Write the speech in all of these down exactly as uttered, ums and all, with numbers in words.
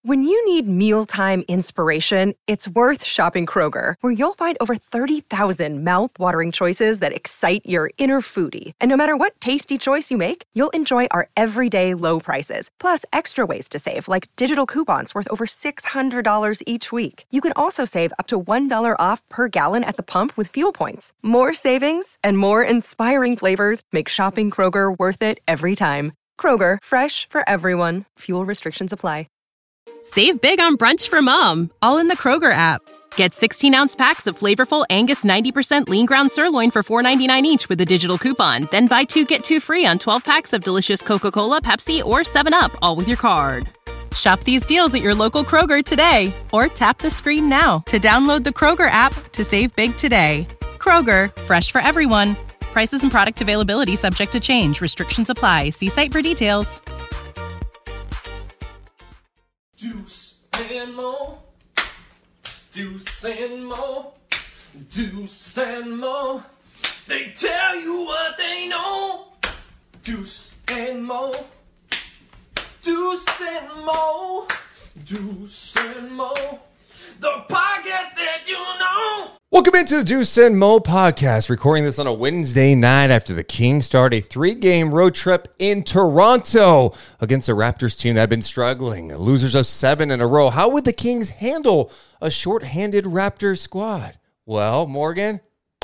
When you need mealtime inspiration, it's worth shopping Kroger, where you'll find over thirty thousand mouth-watering choices that excite your inner foodie. And no matter what tasty choice you make, you'll enjoy our everyday low prices, plus extra ways to save, like digital coupons worth over six hundred dollars each week. You can also save up to one dollar off per gallon at the pump with fuel points. More savings and more inspiring flavors make shopping Kroger worth it every time. Kroger, fresh for everyone. Fuel restrictions apply. Save big on brunch for mom, all in the Kroger app. Get sixteen-ounce packs of flavorful Angus ninety percent lean ground sirloin for four ninety-nine each with a digital coupon. Then buy two, get two free on twelve packs of delicious Coca-Cola, Pepsi, or seven up, all with your card. Shop these deals at your local Kroger today, or tap the screen now to download the Kroger app to save big today. Kroger, fresh for everyone. Prices and product availability subject to change. Restrictions apply. See site for details. Deuce and Mo, Deuce and Mo, Deuce and Mo. They tell you what they know. Deuce and Mo, Deuce and Mo, Deuce and Mo. The podcast that you know. Welcome into the Deuce and Mo podcast, recording this on a Wednesday night after the Kings start a three-game road trip in Toronto against a Raptors team that had been struggling, losers of seven in a row. How would the Kings handle a short-handed Raptors squad? Well, Morgan,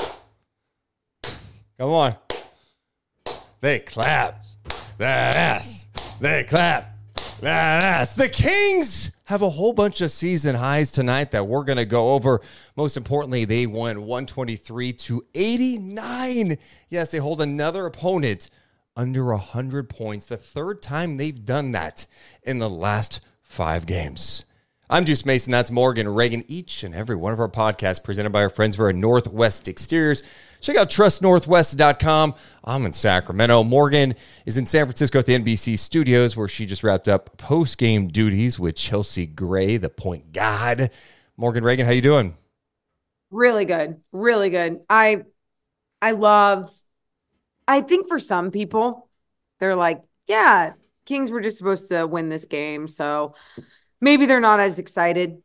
come on. They clap that ass. They clap that ass. The Kings have a whole bunch of season highs tonight that we're going to go over. Most importantly, they won one twenty-three to eighty-nine. Yes, they hold another opponent under one hundred points. The third time they've done that in the last five games. I'm Deuce Mason. That's Morgan Reagan. Each and every one of our podcasts presented by our friends over at Northwest Exteriors. Check out trust northwest dot com. I'm in Sacramento. Morgan is in San Francisco at the N B C studios, where she just wrapped up post-game duties with Chelsea Gray, the point guard. Morgan Reagan, how you doing? Really good. Really good. I I love, I think for some people, they're like, yeah, Kings were just supposed to win this game, so maybe they're not as excited.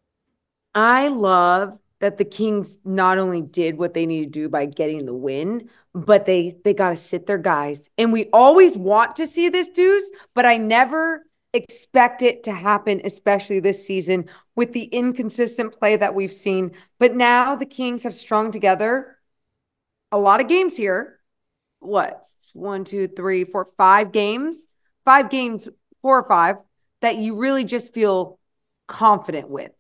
I love that the Kings not only did what they need to do by getting the win, but they they got to sit their guys. And we always want to see this, Deuce, but I never expect it to happen, especially this season with the inconsistent play that we've seen. But now the Kings have strung together a lot of games here. What? One, two, three, four, five games. Five games, four or five, that you really just feel confident with.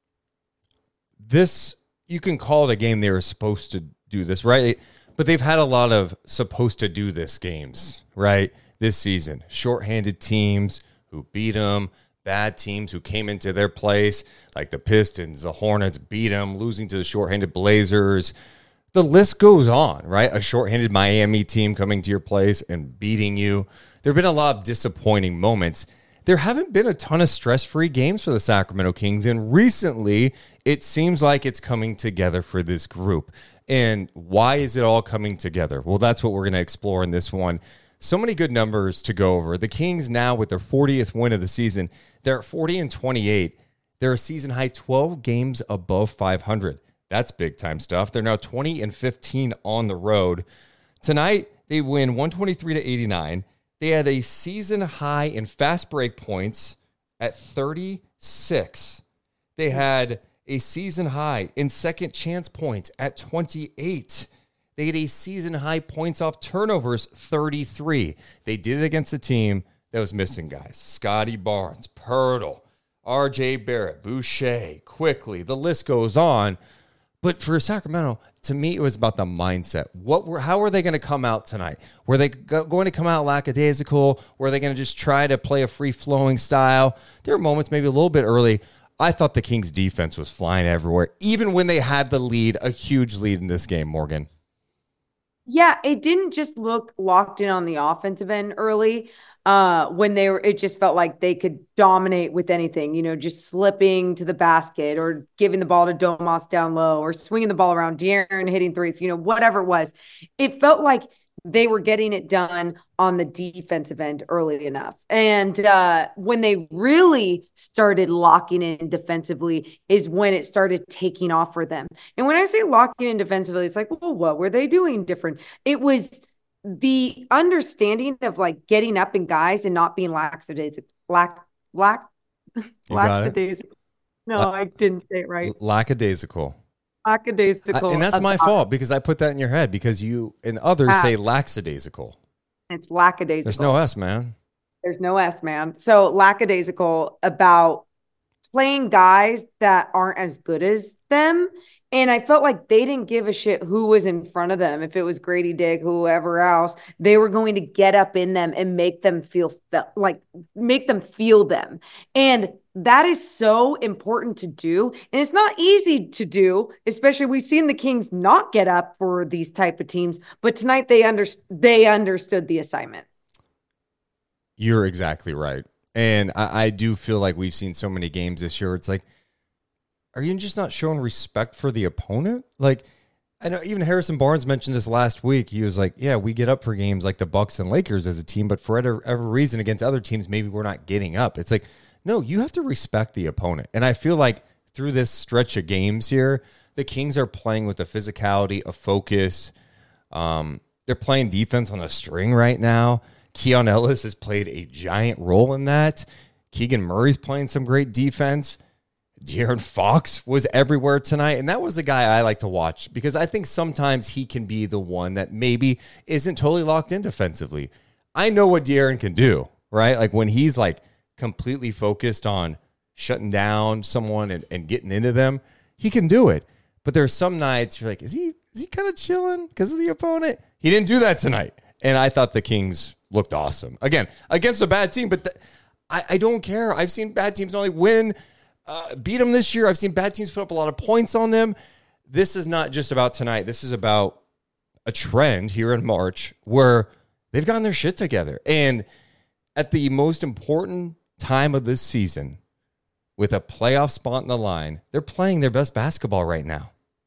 This, you can call it a game they were supposed to do this, right? But they've had a lot of supposed to do this games, right? This season. Shorthanded teams who beat them, bad teams who came into their place, like the Pistons, the Hornets beat them, losing to the shorthanded Blazers. The list goes on, right? A shorthanded Miami team coming to your place and beating you. There have been a lot of disappointing moments. There haven't been a ton of stress-free games for the Sacramento Kings, and recently it seems like it's coming together for this group. And why is it all coming together? Well, that's what we're going to explore in this one. So many good numbers to go over. The Kings now, with their fortieth win of the season, they're at forty and twenty-eight. They're a season high twelve games above five hundred. That's big-time stuff. They're now twenty and fifteen on the road. Tonight, they win one twenty-three to eighty-nine. They had a season high in fast break points at thirty-six. They had a season high in second chance points at twenty-eight. They had a season high points off turnovers, thirty-three. They did it against a team that was missing guys. Scotty Barnes, Pirtle, R J Barrett, Boucher, Quickly. The list goes on. But for Sacramento, to me, it was about the mindset. What were, how are they going to come out tonight? Were they go, going to come out lackadaisical? Were they going to just try to play a free-flowing style? There were moments maybe a little bit early. I thought the Kings' defense was flying everywhere, even when they had the lead, a huge lead in this game, Morgan. Yeah, it didn't just look locked in on the offensive end early. Uh, when they were, it just felt like they could dominate with anything, you know, just slipping to the basket or giving the ball to Domas down low or swinging the ball around, De'Aaron hitting threes, you know, whatever it was. It felt like they were getting it done on the defensive end early enough. And uh, when they really started locking in defensively is when it started taking off for them. And when I say locking in defensively, it's like, well, what were they doing different? It was the understanding of like getting up in guys and not being lackadaisical. Lack, lack, lackadaisical. No, La- I didn't say it right. Lackadaisical. Lackadaisical. I, and that's my fault because I put that in your head because you and others ah, say lackadaisical. It's lackadaisical. There's no S, man. There's no S, man. So lackadaisical about playing guys that aren't as good as them. And I felt like they didn't give a shit who was in front of them. If it was Grady Dick, whoever else, they were going to get up in them and make them feel fe- like make them feel them. And that is so important to do. And it's not easy to do, especially we've seen the Kings not get up for these type of teams. But tonight they under- they understood the assignment. You're exactly right. And I, I do feel like we've seen so many games this year. It's like, are you just not showing respect for the opponent? Like, I know even Harrison Barnes mentioned this last week. He was like, yeah, we get up for games like the Bucks and Lakers as a team, but for whatever reason against other teams, maybe we're not getting up. It's like, no, you have to respect the opponent. And I feel like through this stretch of games here, the Kings are playing with a physicality, a focus. Um, they're playing defense on a string right now. Keon Ellis has played a giant role in that. Keegan Murray's playing some great defense. De'Aaron Fox was everywhere tonight, and that was the guy I like to watch because I think sometimes he can be the one that maybe isn't totally locked in defensively. I know what De'Aaron can do, right? Like when he's like completely focused on shutting down someone and, and getting into them, he can do it. But there's some nights you're like, is he is he kind of chilling because of the opponent? He didn't do that tonight, and I thought the Kings looked awesome. Again, against a bad team, but the, I, I don't care. I've seen bad teams only win Uh, beat them this year. I've seen bad teams put up a lot of points on them. This is not just about tonight. This is about a trend here in March where they've gotten their shit together. And at the most important time of this season, with a playoff spot in the line, they're playing their best basketball right now.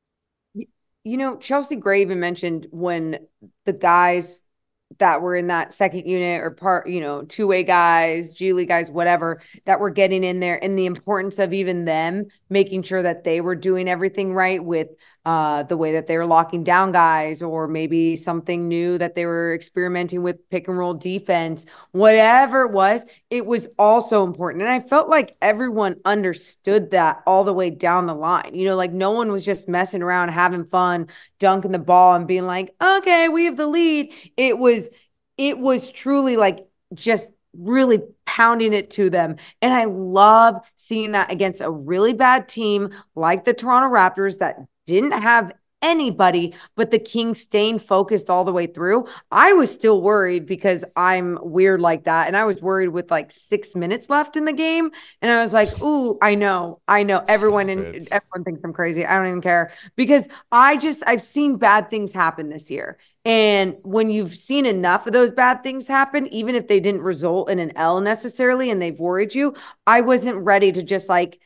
You know, Chelsea Gray even mentioned when the guys that were in that second unit or part, you know, two-way guys, G League guys, whatever, that were getting in there, and the importance of even them making sure that they were doing everything right with uh, the way that they were locking down guys, or maybe something new that they were experimenting with, pick and roll defense, whatever it was, it was also important. And I felt like everyone understood that all the way down the line. You know, like no one was just messing around, having fun, dunking the ball and being like, okay, we have the lead. It was, it was truly like just really pounding it to them. And I love seeing that against a really bad team like the Toronto Raptors that didn't have anybody, but the Kings staying focused all the way through. I was still worried because I'm weird like that. And I was worried with like six minutes left in the game. And I was like, ooh, I know, I know everyone in, everyone thinks I'm crazy. I don't even care because I just, I've seen bad things happen this year. And when you've seen enough of those bad things happen, even if they didn't result in an L necessarily, and they've worried you, I wasn't ready to just like,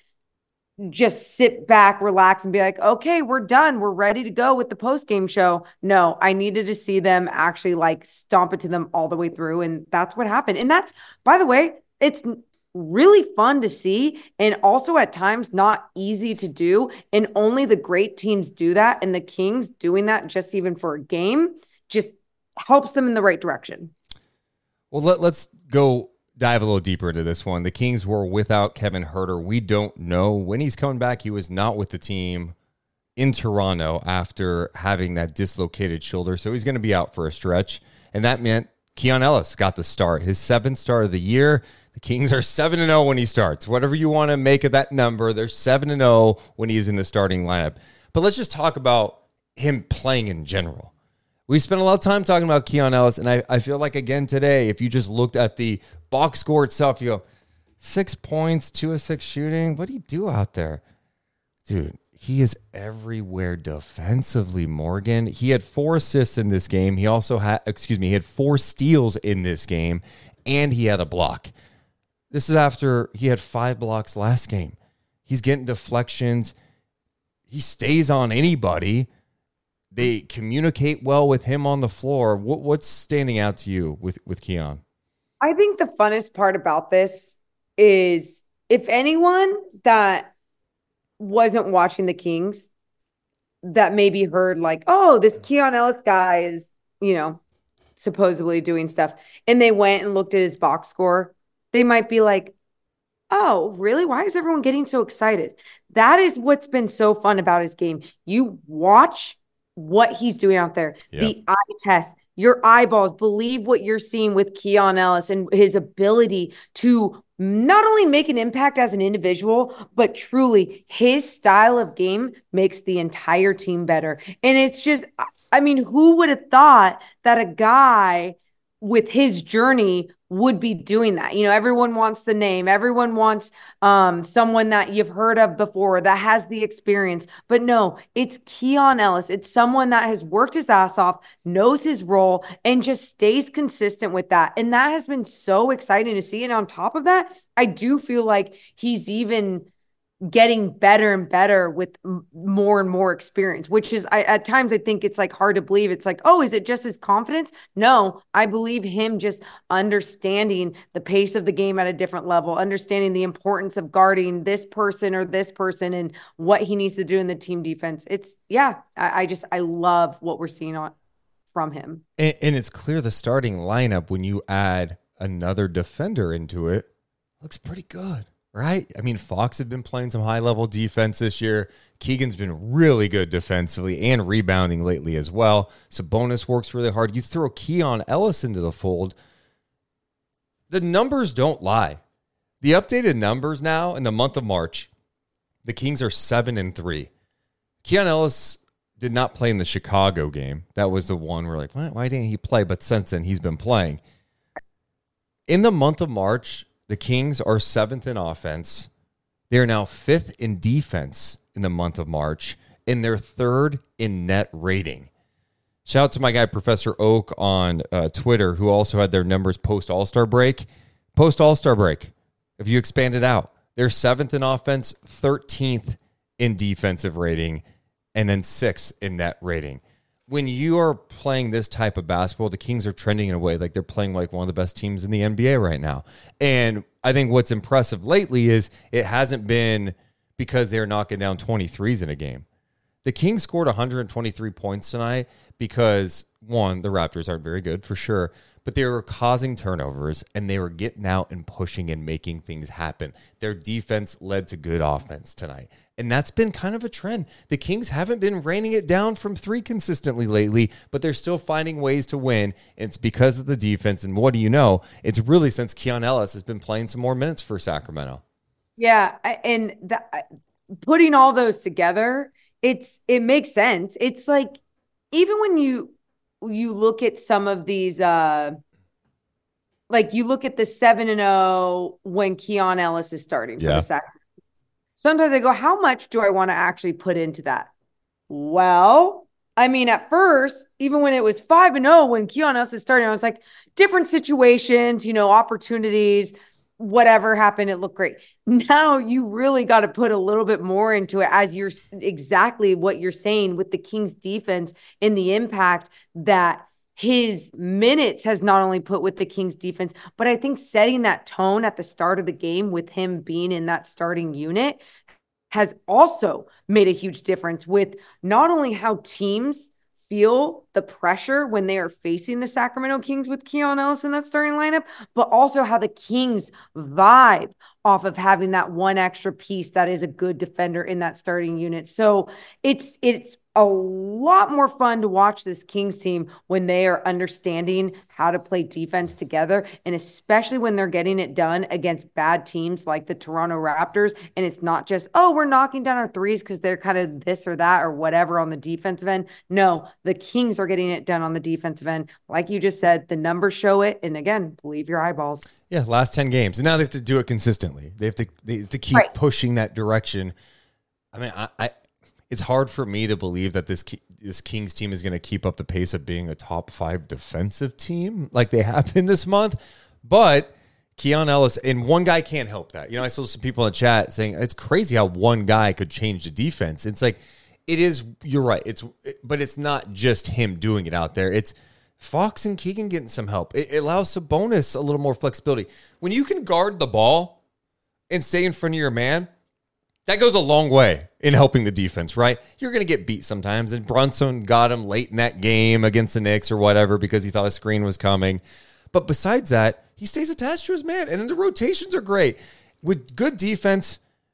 just sit back, relax, and be like, okay, we're done. We're ready to go with the post-game show. No, I needed to see them actually like stomp it to them all the way through. And that's what happened. And that's, by the way, it's really fun to see. And also at times not easy to do. And only the great teams do that. And the Kings doing that just even for a game just helps them in the right direction. Well, let, let's go dive a little deeper into this one. The Kings were without Kevin Huerter. We don't know when he's coming back. He was not with the team in Toronto after having that dislocated shoulder, so he's going to be out for a stretch. And that meant Keon Ellis got the start, his seventh start of the year. The Kings are seven and oh when he starts. Whatever you want to make of that number, they're seven and oh when he's in the starting lineup. But let's just talk about him playing in general. We spent a lot of time talking about Keon Ellis, and I, I feel like, again, today, if you just looked at the box score itself, you go, six points, two of six shooting. What do you do out there? Dude, he is everywhere defensively, Morgan. He had four assists in this game. He also had, excuse me, he had four steals in this game, and he had a block. This is after he had five blocks last game. He's getting deflections. He stays on anybody. They communicate well with him on the floor. What, what's standing out to you with, with Keon? I think the funnest part about this is if anyone that wasn't watching the Kings that maybe heard like, oh, this Keon Ellis guy is, you know, supposedly doing stuff, and they went and looked at his box score, they might be like, oh, really? Why is everyone getting so excited? That is what's been so fun about his game. You watch what he's doing out there, yep. The eye test, your eyeballs, believe what you're seeing with Keon Ellis and his ability to not only make an impact as an individual, but truly his style of game makes the entire team better. And it's just, I mean, who would have thought that a guy with his journey would be doing that? You know, everyone wants the name. Everyone wants um, someone that you've heard of before that has the experience. But no, it's Keon Ellis. It's someone that has worked his ass off, knows his role, and just stays consistent with that. And that has been so exciting to see. And on top of that, I do feel like he's even getting better and better with m- more and more experience, which is I, at times I think it's like hard to believe. It's like, oh, is it just his confidence? No, I believe him just understanding the pace of the game at a different level, understanding the importance of guarding this person or this person and what he needs to do in the team defense. It's yeah, I, I just, I love what we're seeing on from him. And, and it's clear the starting lineup, when you add another defender into it, looks pretty good. Right? I mean, Fox had been playing some high-level defense this year. Keegan's been really good defensively and rebounding lately as well. Sabonis works really hard. You throw Keon Ellis into the fold, the numbers don't lie. The updated numbers now in the month of March, the Kings are seven and three. Keon Ellis did not play in the Chicago game. That was the one where like, why, why didn't he play? But since then, he's been playing. In the month of March, the Kings are seventh in offense. They are now fifth in defense in the month of March, and they're third in net rating. Shout out to my guy, Professor Oak, on uh, Twitter, who also had their numbers post All-Star break. Post All-Star break, if you expand it out, they're seventh in offense, thirteenth in defensive rating, and then sixth in net rating. When you are playing this type of basketball, the Kings are trending in a way like they're playing like one of the best teams in the N B A right now. And I think what's impressive lately is it hasn't been because they're knocking down twenty-threes in a game. The Kings scored one hundred twenty-three points tonight because, one, the Raptors aren't very good for sure, but they were causing turnovers and they were getting out and pushing and making things happen. Their defense led to good offense tonight. And that's been kind of a trend. The Kings haven't been raining it down from three consistently lately, but they're still finding ways to win. And it's because of the defense. And what do you know? It's really since Keon Ellis has been playing some more minutes for Sacramento. Yeah. And the, putting all those together, it's it makes sense. It's like, even when you you look at some of these, uh, like you look at the seven and oh when Keon Ellis is starting for yeah. the Sacramento. Sometimes I go, how much do I want to actually put into that? Well, I mean, at first, even when it was five and oh, when Keon Ellis is starting, I was like, different situations, you know, opportunities, whatever happened, it looked great. Now you really got to put a little bit more into it, as you're exactly what you're saying with the Kings defense and the impact that his minutes has not only put with the Kings defense, but I think setting that tone at the start of the game with him being in that starting unit has also made a huge difference with not only how teams feel the pressure when they are facing the Sacramento Kings with Keon Ellis in that starting lineup, but also how the Kings vibe off of having that one extra piece that is a good defender in that starting unit. So it's it's a lot more fun to watch this Kings team when they are understanding how to play defense together, and especially when they're getting it done against bad teams like the Toronto Raptors. And it's not just, oh, we're knocking down our threes because they're kind of this or that or whatever on the defensive end. No, the Kings are getting it done on the defensive end. Like you just said, the numbers show it. And again, believe your eyeballs. Yeah, last ten games. And now they have to do it consistently. They have to they have to keep right. pushing that direction. I mean, I, I it's hard for me to believe that this this Kings team is going to keep up the pace of being a top five defensive team like they have been this month. But Keon Ellis, and one guy can't help that. You know, I saw some people in the chat saying it's crazy how one guy could change the defense. It's like, it is, you're right. It's, but it's not just him doing it out there. It's Fox and Keegan getting some help. It, it allows Sabonis a little more flexibility. When you can guard the ball and stay in front of your man, that goes a long way in helping the defense, right? You're going to get beat sometimes, and Brunson got him late in that game against the Knicks or whatever because he thought a screen was coming. But besides that, he stays attached to his man, and then the rotations are great. With good defense,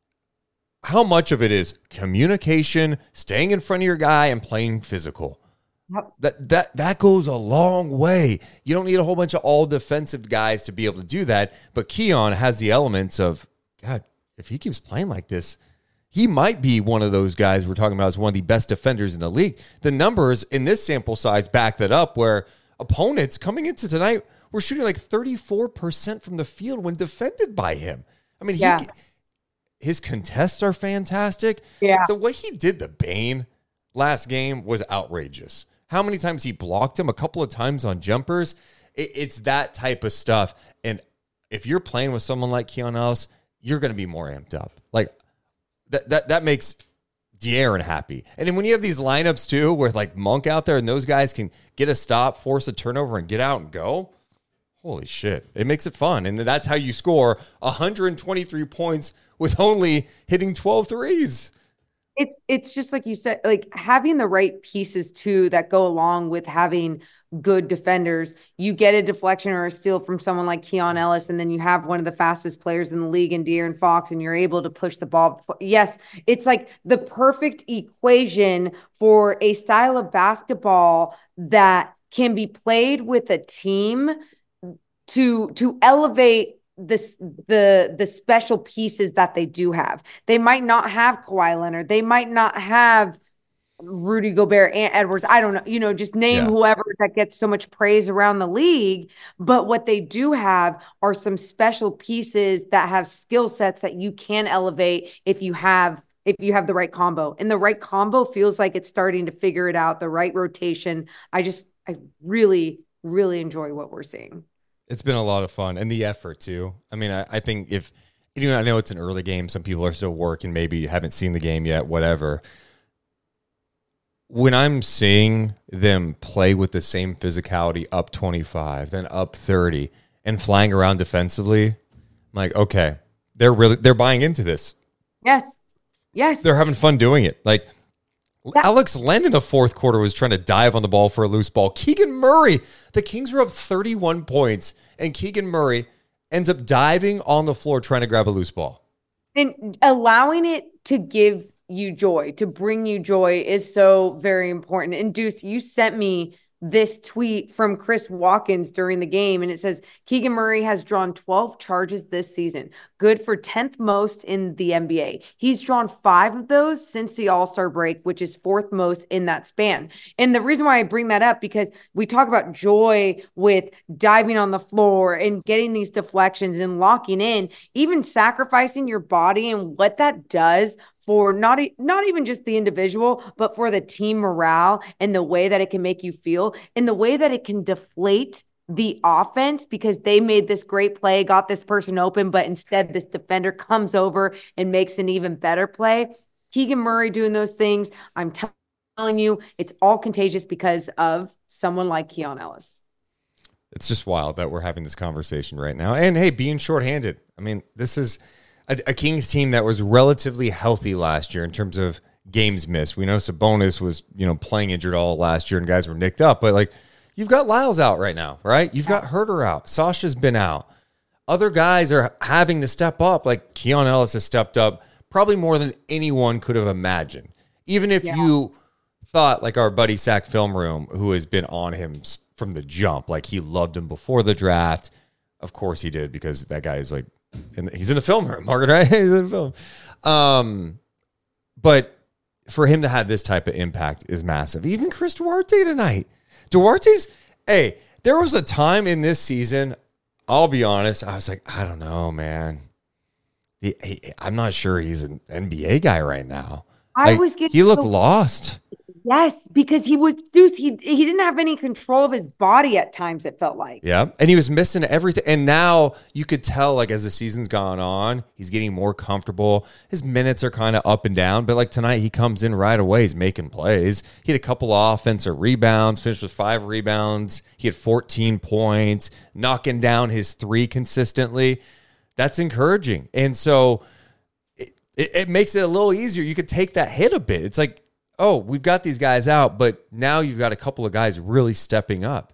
how much of it is communication, staying in front of your guy, and playing physical? Yep. That that that goes a long way. You don't need a whole bunch of all defensive guys to be able to do that. But Keon has the elements of, God, if he keeps playing like this, he might be one of those guys we're talking about as one of the best defenders in the league. The numbers in this sample size back that up, where opponents coming into tonight were shooting like thirty-four percent from the field when defended by him. I mean, Yeah. he, his contests are fantastic. Yeah. The way he did the Bane last game was outrageous. How many times he blocked him? A couple of times on jumpers. It, it's that type of stuff. And if you're playing with someone like Keon Ellis, you're going to be more amped up. Like that, that, that makes De'Aaron happy. And then when you have these lineups too, where like Monk out there and those guys can get a stop, force a turnover, and get out and go, holy shit. It makes it fun. And that's how you score one hundred twenty-three points with only hitting twelve threes. It's it's just like you said, like having the right pieces too that go along with having good defenders. You get a deflection or a steal from someone like Keon Ellis, and then you have one of the fastest players in the league in De'Aaron Fox, and you're able to push the ball. Yes, it's like the perfect equation for a style of basketball that can be played with a team to to elevate this the the special pieces that they do have. They might not have Kawhi Leonard. They might not have Rudy Gobert and Edwards. I don't know, you know, just name Yeah. whoever that gets so much praise around the league. But what they do have are some special pieces that have skill sets that you can elevate if you have if you have the right combo. And the right combo feels like it's starting to figure it out, the right rotation. I just I really, really enjoy what we're seeing. It's been a lot of fun, and the effort too. I mean, I, I think if, you know, I know it's an early game. Some people are still working, maybe haven't seen the game yet, whatever. When I'm seeing them play with the same physicality, up twenty-five, then up thirty, and flying around defensively, I'm like, okay, they're really, they're buying into this. Yes. Yes. They're having fun doing it. Like, That- Alex Len in the fourth quarter was trying to dive on the ball for a loose ball. Keegan Murray, the Kings were up thirty-one points, and Keegan Murray ends up diving on the floor trying to grab a loose ball. And allowing it to give you joy, to bring you joy is so very important. And Deuce, you sent me this tweet from Chris Watkins during the game, and it says Keegan Murray has drawn twelve charges this season, good for tenth most in the N B A. He's drawn five of those since the All-Star break, which is fourth most in that span. And the reason why I bring that up, because we talk about joy with diving on the floor and getting these deflections and locking in, even sacrificing your body and what that does for not, e- not even just the individual, but for the team morale and the way that it can make you feel and the way that it can deflate the offense because they made this great play, got this person open, but instead this defender comes over and makes an even better play. Keegan Murray doing those things, I'm t- telling you, it's all contagious because of someone like Keon Ellis. It's just wild that we're having this conversation right now. And hey, being shorthanded. I mean, this is a, a Kings team that was relatively healthy last year in terms of games missed. We know Sabonis was, you know, playing injured all last year and guys were nicked up, but like you've got Lyles out right now, right? You've got Herter out. Sasha's been out. Other guys are having to step up. Like Keon Ellis has stepped up probably more than anyone could have imagined. Even if Yeah. you thought like our buddy Sack Film Room, who has been on him from the jump, like he loved him before the draft. Of course he did, because that guy is like, in the, he's in the film room, Margaret, right? He's in the film. Um, but for him to have this type of impact is massive. Even Chris Duarte tonight. Duarte's, hey, there was a time in this season, I'll be honest, I was like, I don't know, man. He, he, I'm not sure he's an N B A guy right now. I Like, was getting he looked so- lost. Yes, because he was Deuce. He he didn't have any control of his body at times, it felt like. Yeah. And he was missing everything. And now you could tell, like, as the season's gone on, he's getting more comfortable. His minutes are kind of up and down. But like tonight, he comes in right away. He's making plays. He had a couple of offensive rebounds, finished with five rebounds. He had fourteen points, knocking down his three consistently. That's encouraging. And so it, it, it makes it a little easier. You could take that hit a bit. It's like, oh, we've got these guys out, but now you've got a couple of guys really stepping up.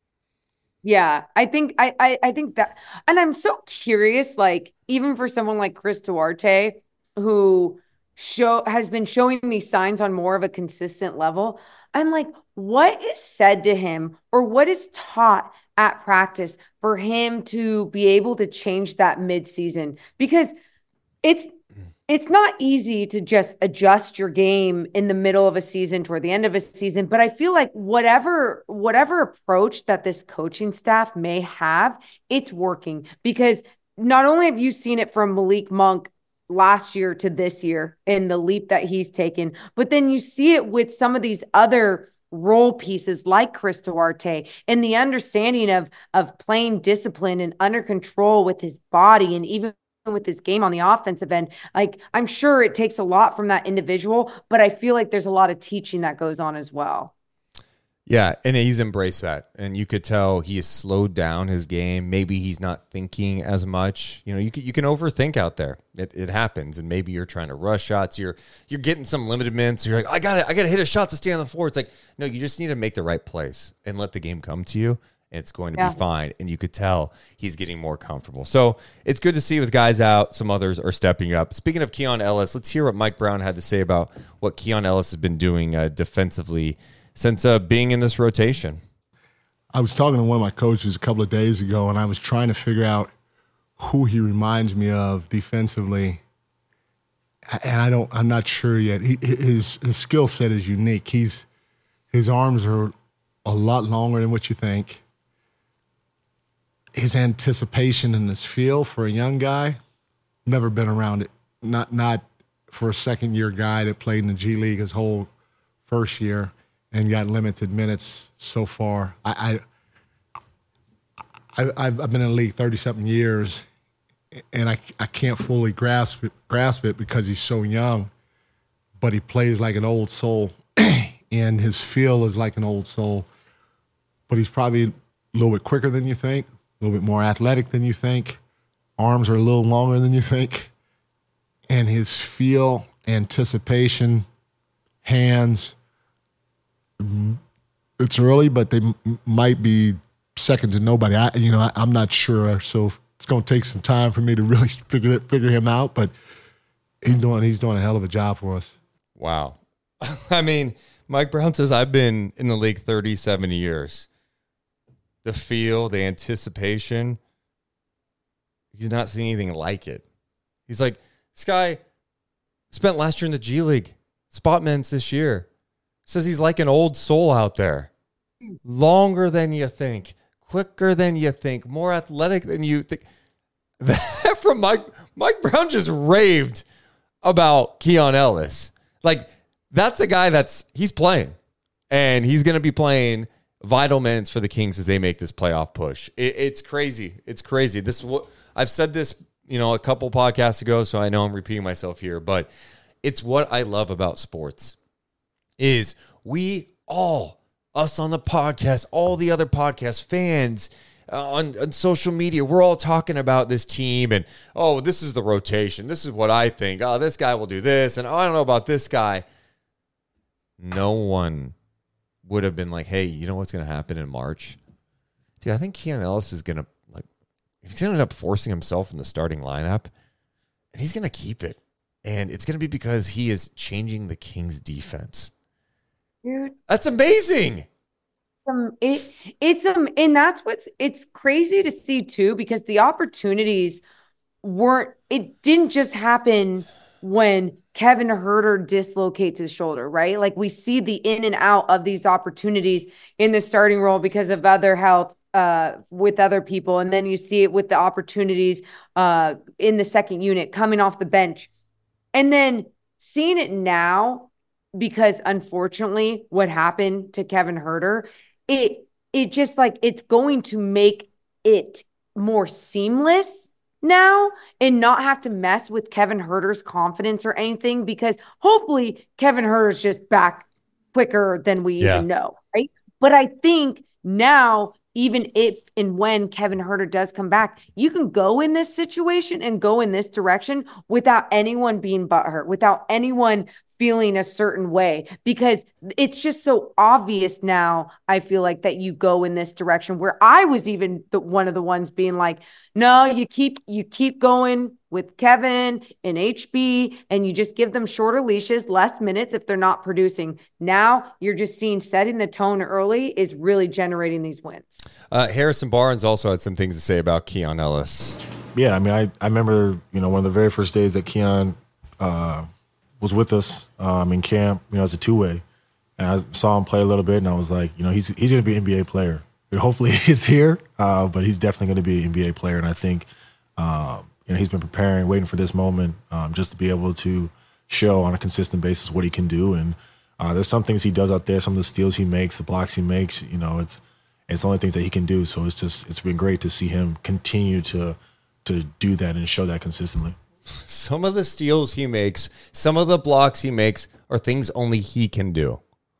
Yeah, I think I, I I think that, and I'm so curious, like even for someone like Chris Duarte, who show has been showing these signs on more of a consistent level. I'm like, what is said to him or what is taught at practice for him to be able to change that midseason? Because it's it's not easy to just adjust your game in the middle of a season toward the end of a season, but I feel like whatever whatever approach that this coaching staff may have, it's working, because not only have you seen it from Malik Monk last year to this year in the leap that he's taken, but then you see it with some of these other role pieces like Chris Duarte and the understanding of of playing discipline and under control with his body and even with this game on the offensive end. Like, I'm sure it takes a lot from that individual, but I feel like there's a lot of teaching that goes on as well. Yeah, and he's embraced that. And you could tell he has slowed down his game. Maybe he's not thinking as much. You know, you can, you can overthink out there. It it happens. And maybe you're trying to rush shots. You're you're getting some limited minutes. You're like, I got to I got to hit a shot to stay on the floor. It's like, no, you just need to make the right plays and let the game come to you. It's going to yeah. be fine. And you could tell he's getting more comfortable. So it's good to see with guys out, some others are stepping up. Speaking of Keon Ellis, let's hear what Mike Brown had to say about what Keon Ellis has been doing uh, defensively since uh, being in this rotation. I was talking to one of my coaches a couple of days ago, and I was trying to figure out who he reminds me of defensively. And I don't, I'm not sure yet. He, his his skill set is unique. He's his arms are a lot longer than what you think. His anticipation and his feel for a young guy, never been around it. Not not for a second-year guy that played in the G League his whole first year and got limited minutes so far. I, I, I I've been in the league thirty-something years, and I I can't fully grasp it, grasp it because he's so young, but he plays like an old soul, and his feel is like an old soul. But he's probably a little bit quicker than you think. A little bit more athletic than you think. Arms are a little longer than you think. And his feel, anticipation, hands, it's early, but they m- might be second to nobody. I, you know, I, I'm not sure. So it's going to take some time for me to really figure it, figure him out. But he's doing he's doing a hell of a job for us. Wow. I mean, Mike Brown says, I've been in the league thirty-seven years. The feel, the anticipation, he's not seeing anything like it. He's like, this guy spent last year in the G League, spot minutes this year. Says he's like an old soul out there. Longer than you think, quicker than you think, more athletic than you think. That from Mike, Mike Brown just raved about Keon Ellis. Like, that's a guy that's, he's playing. And he's going to be playing vital minutes for the Kings as they make this playoff push. It, it's crazy. It's crazy. This what I've said this, you know, a couple podcasts ago, so I know I'm repeating myself here, but it's what I love about sports is we all, us on the podcast, all the other podcast fans uh, on, on social media, we're all talking about this team and, oh, this is the rotation. This is what I think. Oh, this guy will do this. And oh, I don't know about this guy. No one would have been like, hey, you know what's going to happen in March? Dude, I think Keon Ellis is going to, like, he's going to end up forcing himself in the starting lineup, and he's going to keep it. And it's going to be because he is changing the Kings defense. Dude. That's amazing. Um, it, it's, um, and that's what's, it's crazy to see too, because the opportunities weren't, it didn't just happen when Kevin Huerter dislocates his shoulder, right? Like, we see the in and out of these opportunities in the starting role because of other health uh, with other people. And then you see it with the opportunities uh, in the second unit coming off the bench. And then seeing it now because unfortunately what happened to Kevin Huerter, it, it just like, it's going to make it more seamless now and not have to mess with Kevin Huerter's confidence or anything, because hopefully Kevin Huerter's just back quicker than we yeah. even know, right? But I think now, even if and when Kevin Huerter does come back, you can go in this situation and go in this direction without anyone being butthurt, without anyone feeling a certain way, because it's just so obvious now, I feel like, that you go in this direction, where I was even the, one of the ones being like, no, you keep, you keep going with Kevin and H B, and you just give them shorter leashes, less minutes if they're not producing. Now you're just seeing setting the tone early is really generating these wins. Uh, Harrison Barnes also had some things to say about Keon Ellis. Yeah, I mean, I, I remember, you know, one of the very first days that Keon uh, was with us um, in camp, you know, as a two-way. And I saw him play a little bit, and I was like, you know, he's he's going to be an N B A player. And hopefully he's here, uh, but he's definitely going to be an N B A player. And I think, um, you know, he's been preparing, waiting for this moment um, just to be able to show on a consistent basis what he can do. And uh, there's some things he does out there, some of the steals he makes, the blocks he makes, you know, it's it's the only things that he can do. So it's just, it's been great to see him continue to to do that and show that consistently. Some of the steals he makes, some of the blocks he makes are things only he can do.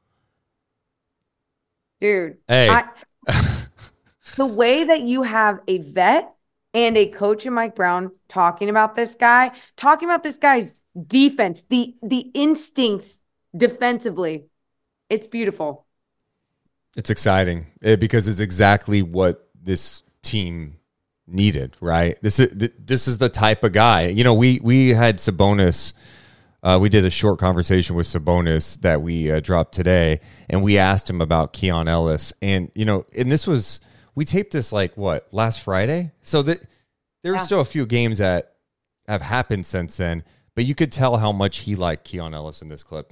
Dude, hey, I, the way that you have a vet and a coach in Mike Brown talking about this guy, talking about this guy's defense, the the instincts defensively, it's beautiful. It's exciting because it's exactly what this team needed, right? This is this is the type of guy. You know, we we had Sabonis. Uh, we did a short conversation with Sabonis that we uh, dropped today, and we asked him about Keon Ellis. And you know, and this was we taped this like what last Friday, so that there were yeah. still a few games that have happened since then. But you could tell how much he liked Keon Ellis in this clip.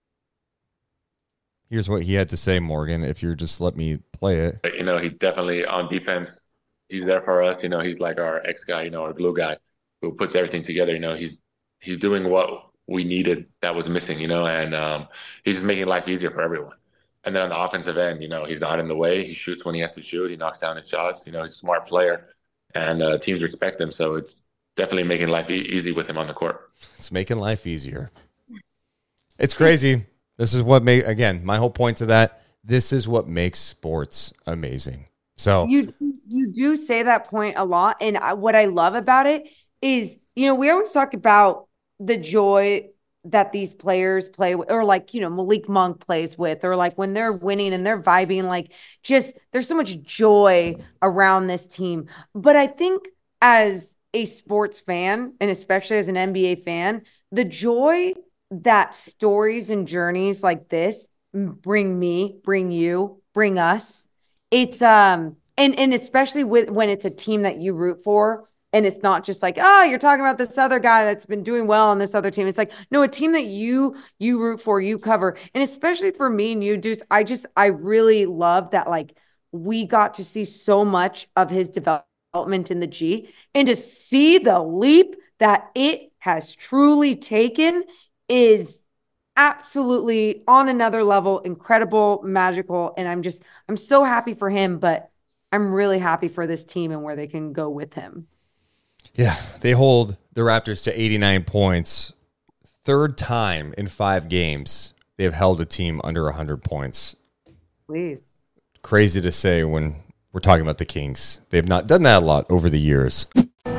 Here's what he had to say, Morgan, if you're just let me play it. You know, he definitely on defense. He's there for us. You know, he's like our ex guy, you know, our glue guy who puts everything together. You know, he's he's doing what we needed that was missing, you know, and um, he's making life easier for everyone. And then on the offensive end, you know, he's not in the way. He shoots when he has to shoot. He knocks down his shots. You know, he's a smart player, and uh, teams respect him. So it's definitely making life e- easy with him on the court. It's making life easier. It's crazy. This is what make again, my whole point to that, this is what makes sports amazing. So you you do say that point a lot, and I, what I love about it is, you know, we always talk about the joy that these players play with, or like, you know, Malik Monk plays with, or like when they're winning and they're vibing, like just there's so much joy around this team. But I think as a sports fan, and especially as an N B A fan, the joy that stories and journeys like this bring me, bring you, bring us, it's um and and especially with when it's a team that you root for, and it's not just like, oh, you're talking about this other guy that's been doing well on this other team. It's like, no, a team that you you root for, you cover. And especially for me and you, Deuce, I just I really love that, like, we got to see so much of his development in the G, and to see the leap that it has truly taken is absolutely on another level, incredible, magical. And I'm just, I'm so happy for him, but I'm really happy for this team and where they can go with him. Yeah, they hold the Raptors to eighty-nine points. Third time in five games they have held a team under one hundred points. Please. Crazy to say when we're talking about the Kings. They've not done that a lot over the years.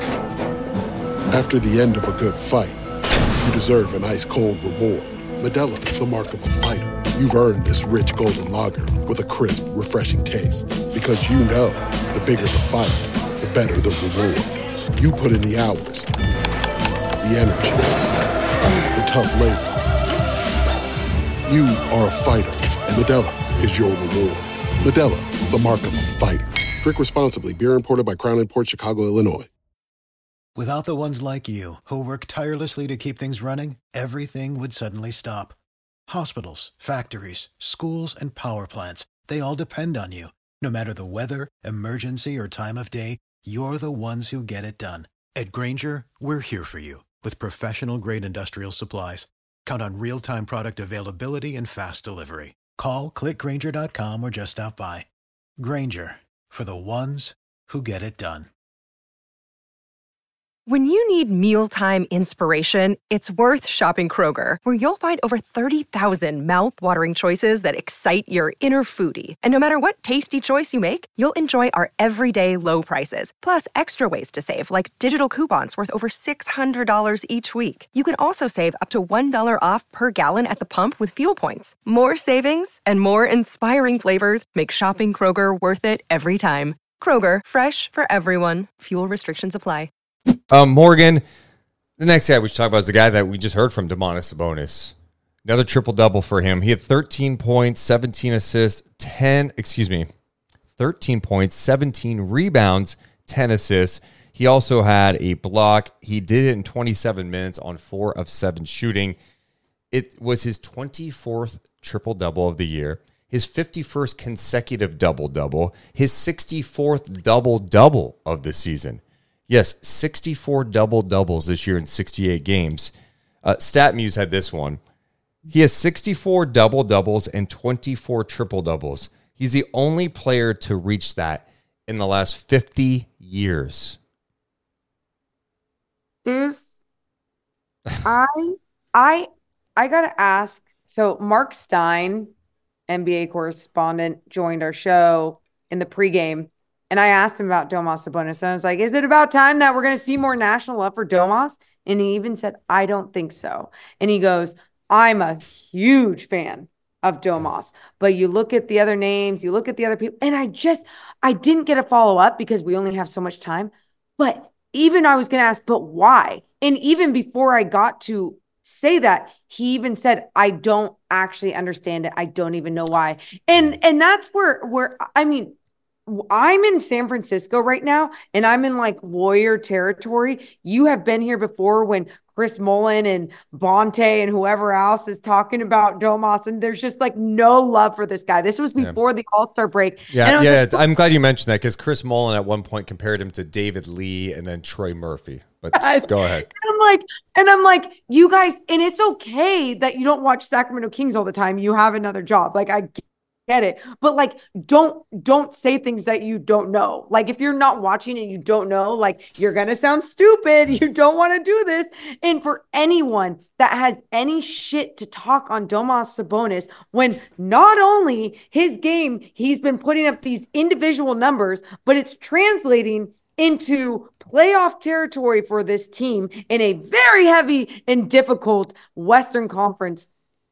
After the end of a good fight, you deserve an ice-cold reward. Modelo is the mark of a fighter. You've earned this rich golden lager with a crisp, refreshing taste. Because you know, the bigger the fight, the better the reward. You put in the hours, the energy, the tough labor. You are a fighter, and Modelo is your reward. Modelo, the mark of a fighter. Drink responsibly. Beer imported by Crown Imports, Chicago, Illinois. Without the ones like you, who work tirelessly to keep things running, everything would suddenly stop. Hospitals, factories, schools, and power plants, they all depend on you. No matter the weather, emergency, or time of day, you're the ones who get it done. At Grainger, we're here for you with professional-grade industrial supplies. count on real-time product availability and fast delivery. Call, click Grainger dot com, or just stop by. Grainger, for the ones who get it done. When you need mealtime inspiration, it's worth shopping Kroger, where you'll find over thirty thousand mouth-watering choices that excite your inner foodie. And no matter what tasty choice you make, you'll enjoy our everyday low prices, plus extra ways to save, like digital coupons worth over six hundred dollars each week. You can also save up to one dollar off per gallon at the pump with fuel points. More savings and more inspiring flavors make shopping Kroger worth it every time. Kroger, fresh for everyone. Fuel restrictions apply. Um, Morgan, the next guy we should talk about is the guy that we just heard from, Domantas Sabonis. Another triple-double for him. He had thirteen points, seventeen assists, ten, excuse me, thirteen points, seventeen rebounds, ten assists. He also had a block. He did it in twenty-seven minutes on four of seven shooting. It was his twenty-fourth triple-double of the year, his fifty-first consecutive double-double, his sixty-fourth double-double of the season. Yes, sixty-four double-doubles this year in sixty-eight games. Uh, StatMuse had this one. He has sixty-four double-doubles and twenty-four triple-doubles. He's the only player to reach that in the last fifty years. Deuce, I, I, I got to ask. So Mark Stein, N B A correspondent, joined our show in the pregame. And I asked him about Domas Sabonis. And I was like, is it about time that we're going to see more national love for Domas? And he even said, I don't think so. And he goes, I'm a huge fan of Domas. But you look at the other names, you look at the other people. And I just, I didn't get a follow up because we only have so much time. But even I was going to ask, but why? And even before I got to say that, he even said, I don't actually understand it. I don't even know why. And, and that's where, where, I mean, I'm in San Francisco right now, and I'm in like Warrior territory. You have been here before when Chris Mullin and Bonte and whoever else is talking about Domas, and there's just like no love for this guy. This was before yeah. the All-Star break. Yeah, yeah. Like, I'm glad you mentioned that because Chris Mullin at one point compared him to David Lee and then Troy Murphy. But yes. Go ahead. And I'm like, and I'm like, you guys, and it's okay that you don't watch Sacramento Kings all the time. You have another job. Like I get it, but like don't don't say things that you don't know. Like if you're not watching and you don't know, like you're gonna sound stupid. You don't want to do this. And for anyone that has any shit to talk on Domas Sabonis, when not only his game, he's been putting up these individual numbers, but it's translating into playoff territory for this team in a very heavy and difficult Western Conference.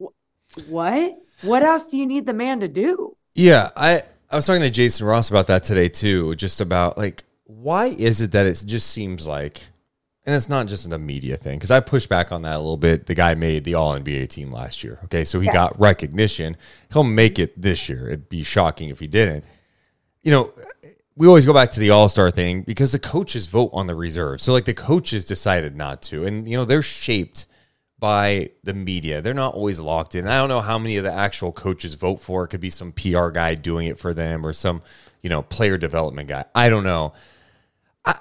What? What else do you need the man to do? Yeah, I, I was talking to Jason Ross about that today too, just about like, why is it that it just seems like, and it's not just a media thing, because I pushed back on that a little bit. The guy made the All N B A team last year, okay? So he yeah. got recognition. He'll make it this year. It'd be shocking if he didn't. You know, we always go back to the All-Star thing because the coaches vote on the reserve. So like the coaches decided not to, and you know, they're shaped by the media. They're not always locked in. I don't know how many of the actual coaches vote for. It could be some P R guy doing it for them or some, you know, player development guy. I don't know. I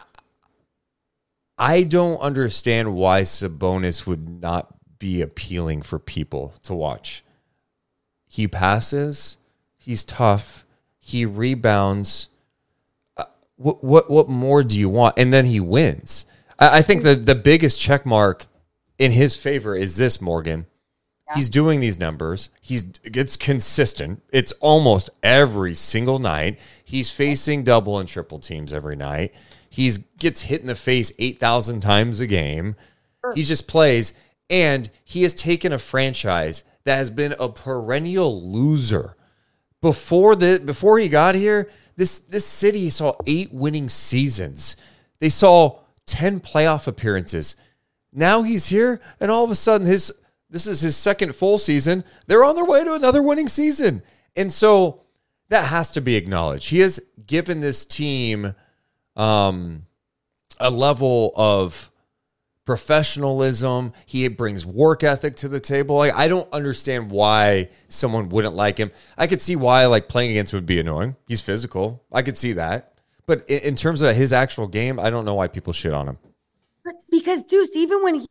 I don't understand why Sabonis would not be appealing for people to watch. He passes. He's tough. He rebounds. Uh, what what what more do you want? And then he wins. I, I think the the biggest check mark in his favor is this, Morgan. Yeah. He's doing these numbers. He's it's consistent. It's almost every single night. He's facing double and triple teams every night. He's gets hit in the face eight thousand times a game. Sure. He just plays, and he has taken a franchise that has been a perennial loser. Before the before he got here, this this city saw eight winning seasons. They saw ten playoff appearances. Now he's here, and all of a sudden, his this is his second full season. They're on their way to another winning season. And so that has to be acknowledged. He has given this team um, a level of professionalism. He brings work ethic to the table. Like, I don't understand why someone wouldn't like him. I could see why like playing against him would be annoying. He's physical. I could see that. But in, in terms of his actual game, I don't know why people shit on him. Because Deuce, even when he,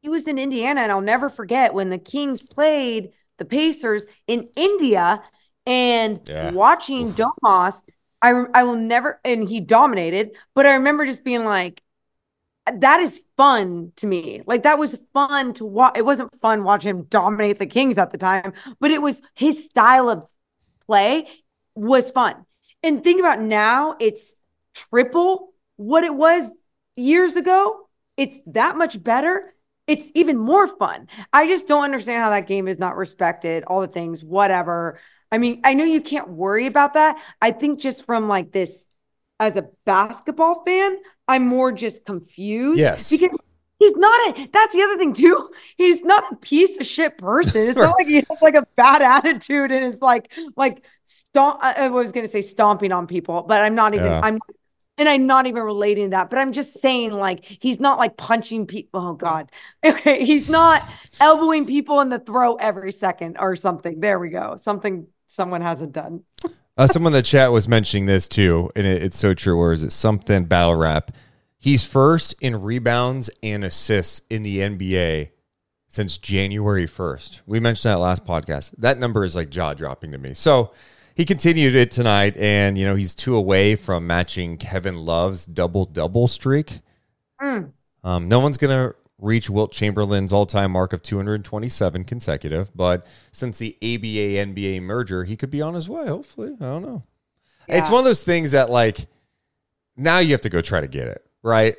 he was in Indiana, and I'll never forget when the Kings played the Pacers in India, and Yeah. watching Oof. Domas, I I will never, and he dominated, but I remember just being like, that is fun to me. Like, that was fun to watch. It wasn't fun watching him dominate the Kings at the time, but it was his style of play was fun. And think about now, it's triple what it was years ago. It's that much better. It's even more fun. I just don't understand how that game is not respected, all the things, whatever. I mean, I know you can't worry about that. I think just from like this, as a basketball fan, I'm more just confused. Yes. Because he's not a, that's the other thing too. He's not a piece of shit person. It's not like he has like a bad attitude and is like, like stomp, I was going to say stomping on people, but I'm not even, Yeah. I'm, and I'm not even relating to that, but I'm just saying, like, he's not like punching people. Oh God. Okay. He's not elbowing people in the throat every second or something. There we go. Something someone hasn't done. Uh, someone in the chat was mentioning this too, and it, it's so true. Or is it something battle rap? He's first in rebounds and assists in the N B A since January first. We mentioned that last podcast. That number is like jaw dropping to me. So he continued it tonight, and you know he's two away from matching Kevin Love's double double streak. Mm. Um, no one's gonna reach Wilt Chamberlain's all-time mark of two hundred twenty-seven consecutive, but since the A B A N B A merger, he could be on his way. Hopefully, I don't know. Yeah. It's one of those things that like now you have to go try to get it right.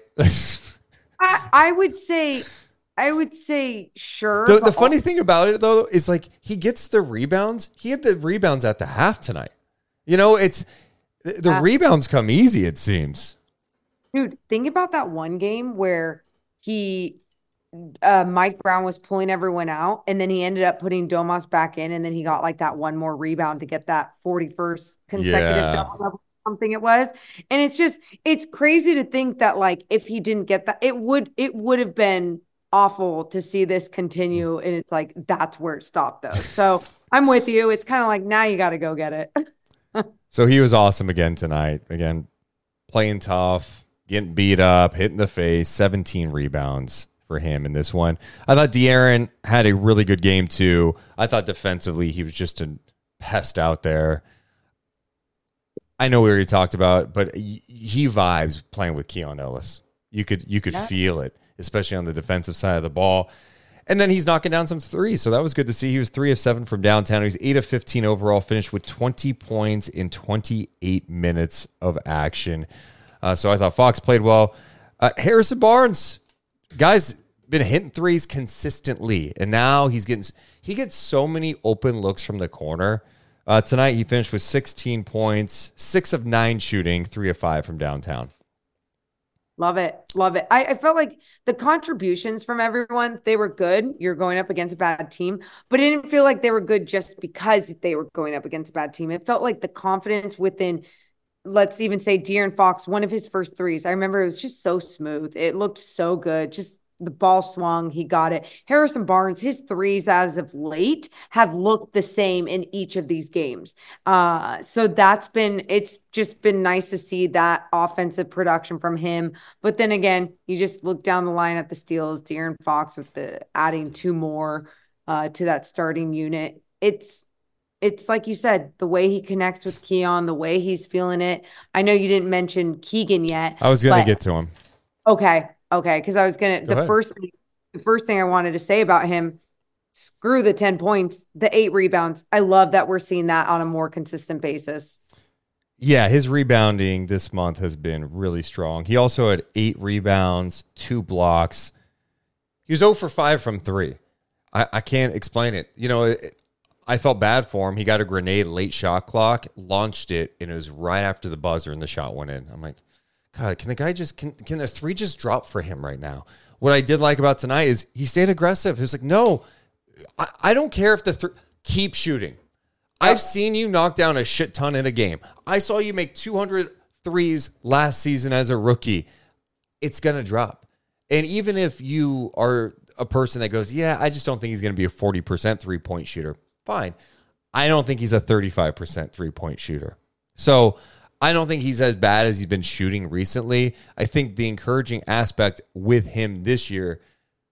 I, I would say, I would say sure. The, the but funny thing about it though is like he gets the rebounds. He had the rebounds at the half tonight. You know, it's the, the Uh, rebounds come easy. It seems. Dude, think about that one game where he, uh, Mike Brown was pulling everyone out, and then he ended up putting Domas back in, and then he got like that one more rebound to get that forty-first consecutive Yeah. double-double, something it was. And it's just, it's crazy to think that like if he didn't get that, it would, it would have been awful to see this continue. And it's like, that's where it stopped though. So I'm with you. It's kind of like, now you got to go get it. So he was awesome again tonight. Again, playing tough, getting beat up, hitting the face, seventeen rebounds for him in this one. I thought De'Aaron had a really good game too. I thought defensively he was just a pest out there. I know we already talked about it, but he he vibes playing with Keon Ellis. You could you could Yeah. feel it, especially on the defensive side of the ball. And then he's knocking down some threes, so that was good to see. He was three of seven from downtown. He was eight of fifteen overall, finished with twenty points in twenty-eight minutes of action. Uh, so I thought Fox played well. Uh, Harrison Barnes, guys, been hitting threes consistently, and now he's getting he gets so many open looks from the corner. Uh, tonight he finished with sixteen points, six of nine shooting, three of five from downtown. Love it. Love it. I, I felt like the contributions from everyone, they were good. You're going up against a bad team, but it didn't feel like they were good just because they were going up against a bad team. It felt like the confidence within, let's even say De'Aaron Fox, one of his first threes. I remember it was just so smooth. It looked so good. Just the ball swung. He got it. Harrison Barnes, his threes as of late have looked the same in each of these games. Uh, so that's been, it's just been nice to see that offensive production from him. But then again, you just look down the line at the steals, De'Aaron Fox with the adding two more uh, to that starting unit. It's, it's like you said, the way he connects with Keon, the way he's feeling it. I know you didn't mention Keegan yet. I was going to but- get to him. Okay. Okay. Because I was going to, Go the ahead. first thing, the first thing I wanted to say about him, screw the ten points, the eight rebounds. I love that we're seeing that on a more consistent basis. Yeah, his rebounding this month has been really strong. He also had eight rebounds, two blocks. He was zero for five from three. I, I can't explain it. You know, it, I felt bad for him. He got a grenade late shot clock, launched it, and it was right after the buzzer, and the shot went in. I'm like, God, can the guy just, can, can a three just drop for him right now? What I did like about tonight is he stayed aggressive. He was like, no, I, I don't care if the th- keep shooting. I've seen you knock down a shit ton in a game. I saw you make two hundred threes last season as a rookie. It's going to drop. And even if you are a person that goes, yeah, I just don't think he's going to be a forty percent three-point shooter, fine. I don't think he's a thirty-five percent three-point shooter. So I don't think he's as bad as he's been shooting recently. I think the encouraging aspect with him this year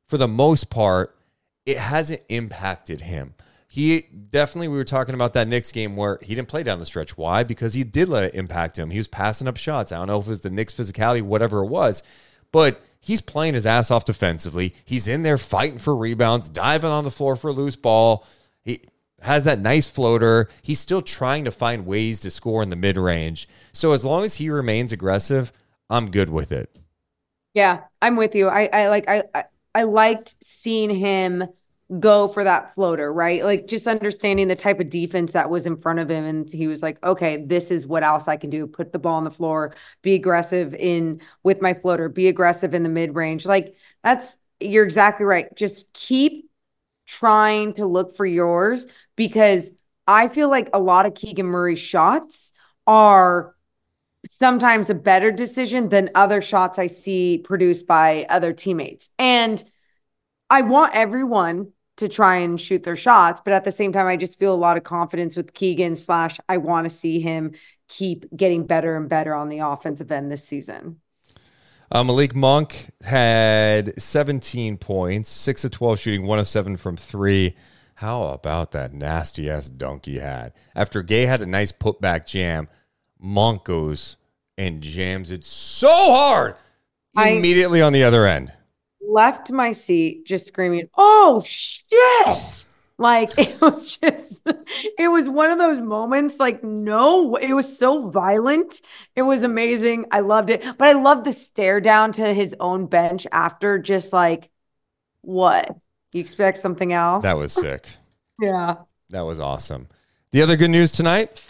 for the most part, it hasn't impacted him. He definitely, we were talking about that Knicks game where he didn't play down the stretch. Why? Because he did let it impact him. He was passing up shots. I don't know if it was the Knicks physicality, whatever it was, but he's playing his ass off defensively. He's in there fighting for rebounds, diving on the floor for a loose ball. He has that nice floater. He's still trying to find ways to score in the mid-range. So as long as he remains aggressive, I'm good with it. Yeah, I'm with you. I, I like I, I I liked seeing him go for that floater, right? Like just understanding the type of defense that was in front of him. And he was like, okay, this is what else I can do. Put the ball on the floor, be aggressive in with my floater, be aggressive in the mid range. Like that's, you're exactly right. Just keep trying to look for yours, because I feel like a lot of Keegan Murray shots are sometimes a better decision than other shots I see produced by other teammates. And I want everyone to try and shoot their shots, but at the same time, I just feel a lot of confidence with Keegan slash I want to see him keep getting better and better on the offensive end this season. Uh, Malik Monk had seventeen points, six of twelve shooting, one of seven from three. How about that nasty-ass dunk he had? After Gay had a nice putback jam, Monk goes and jams it so hard immediately I on the other end. Left my seat just screaming, oh, shit. Like, it was just, it was one of those moments, like, no, it was so violent. It was amazing. I loved it. But I loved the stare down to his own bench after, just like, what? You expect something else? That was sick. Yeah. That was awesome. The other good news tonight,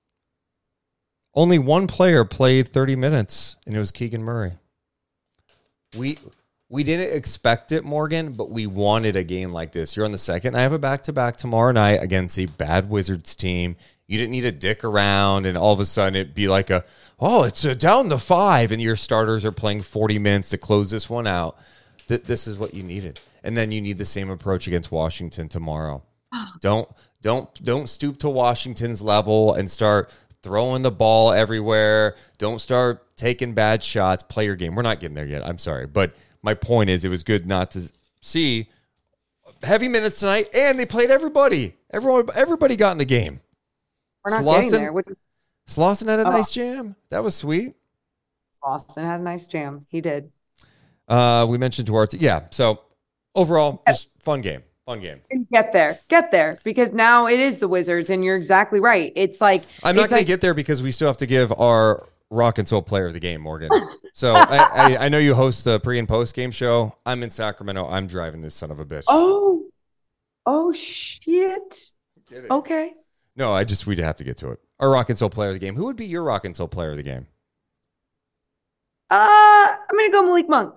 only one player played thirty minutes, and it was Keegan Murray. We we didn't expect it, Morgan, but we wanted a game like this. You're on the second. I have a back-to-back tomorrow night against a bad Wizards team. You didn't need to dick around, and all of a sudden it'd be like a, oh, it's a down to five, and your starters are playing forty minutes to close this one out. Th- this is what you needed. And then you need the same approach against Washington tomorrow. Don't don't don't stoop to Washington's level and start throwing the ball everywhere. Don't start taking bad shots. Play your game. We're not getting there yet. I'm sorry. But my point is it was good not to see heavy minutes tonight, and they played everybody. Everyone, everybody got in the game. We're not Slauson, getting there. What- Slauson had a oh. nice jam. That was sweet. Slauson had a nice jam. He did. Uh, we mentioned Duarte. Yeah. So overall, just fun game. Fun game. Get there. Get there. Because now it is the Wizards, and you're exactly right. It's like I'm not going like, to get there because we still have to give our rock and soul player of the game, Morgan. So I, I, I know you host the pre and post game show. I'm in Sacramento. I'm driving this son of a bitch. Oh, oh shit. Okay. No, I just we'd have to get to it. Our rock and soul player of the game. Who would be your rock and soul player of the game? Uh, I'm gonna go Malik Monk.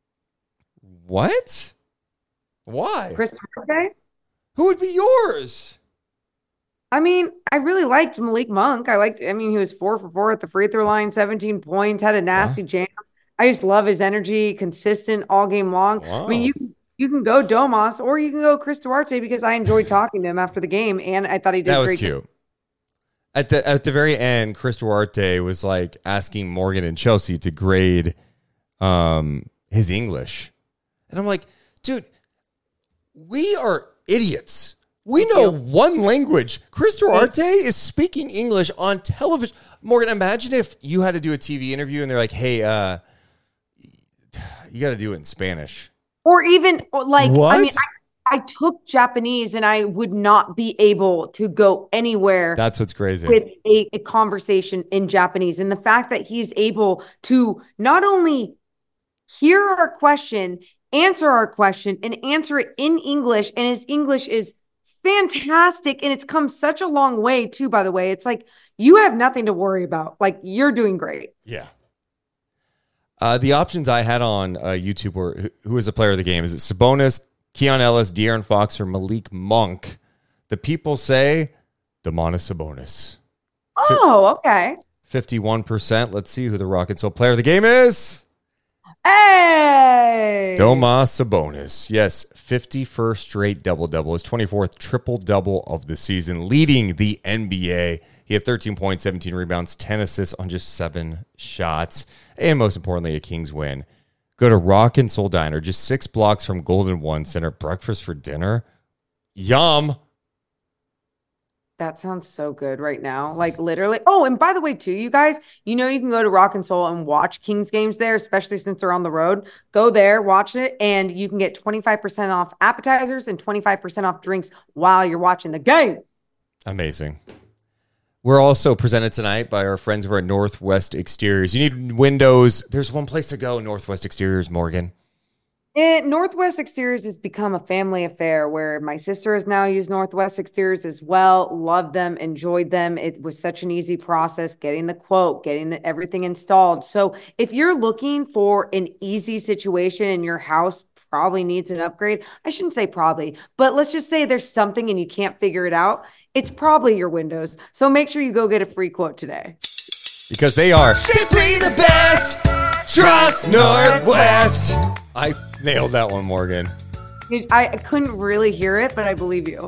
What? Why? Chris Duarte? Who would be yours? I mean, I really liked Malik Monk. I liked, I mean, he was four for four at the free throw line, seventeen points, had a nasty yeah. jam. I just love his energy, consistent all game long. Wow. I mean, you you can go Domas or you can go Chris Duarte because I enjoyed talking to him after the game, and I thought he did that was great. cute. At the at the very end, Chris Duarte was like asking Morgan and Chelsea to grade um, his English, and I'm like, dude, we are idiots. We know one language. Chris Duarte is speaking English on television. Morgan, imagine if you had to do a T V interview and they're like, hey, uh, you got to do it in Spanish. Or even like, what? I mean, I, I took Japanese and I would not be able to go anywhere. That's what's crazy. With a, a conversation in Japanese. And the fact that he's able to not only hear our question, answer our question, and answer it in English, and his English is fantastic, and it's come such a long way too, by the way. It's like you have nothing to worry about. Like, you're doing great. Yeah. Uh, the options I had on uh, YouTube were who, who is a player of the game? Is it Sabonis, Keon Ellis, De'Aaron Fox, or Malik Monk? The people say Domantas Sabonis. Oh, okay. fifty-one percent. Let's see who the Rock and Soul player of the game is. Hey! Domas Sabonis. Yes, fifty-first straight double-double. His twenty-fourth triple-double of the season, leading the N B A. He had thirteen points, seventeen rebounds, ten assists on just seven shots. And most importantly, a Kings win. Go to Rock and Soul Diner, just six blocks from Golden One Center. Breakfast for dinner. Yum. That sounds so good right now. Like literally. Oh, and by the way, too, you guys, you know, you can go to Rock and Soul and watch Kings games there, especially since they're on the road. Go there, watch it, and you can get twenty-five percent off appetizers and twenty-five percent off drinks while you're watching the game. Amazing. We're also presented tonight by our friends over at Northwest Exteriors. You need windows. There's one place to go, Northwest Exteriors, Morgan. It, Northwest Exteriors has become a family affair where my sister has now used Northwest Exteriors as well. Loved them, enjoyed them. It was such an easy process getting the quote, getting the, everything installed. So if you're looking for an easy situation and your house probably needs an upgrade, I shouldn't say probably, but let's just say there's something and you can't figure it out. It's probably your windows. So make sure you go get a free quote today. Because they are simply the best. Trust Northwest. I nailed that one, Morgan. I, I couldn't really hear it, but I believe you.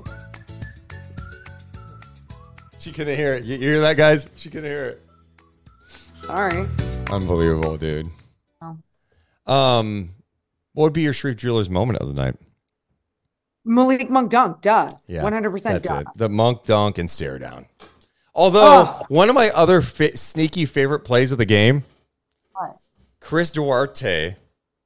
She couldn't hear it. You hear that, guys? She couldn't hear it. Sorry. Unbelievable, dude. Oh. Um, what would be your Shreve Jewelers moment of the night? Malik Monk dunk, duh. Yeah, one hundred percent that's duh. it. The Monk dunk and stare down. Although, Oh. one of my other fi- sneaky favorite plays of the game, What? Chris Duarte